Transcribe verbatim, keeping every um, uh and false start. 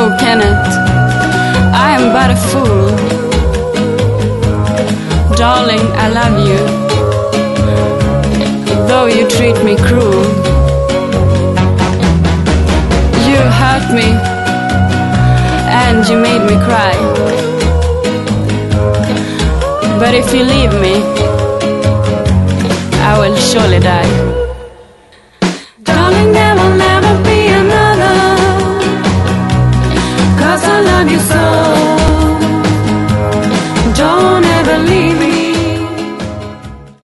Oh, Kenneth, I am but a fool. Darling, I love you, though you treat me cruel. You hurt me, and you made me cry. But if you leave me, I will surely die.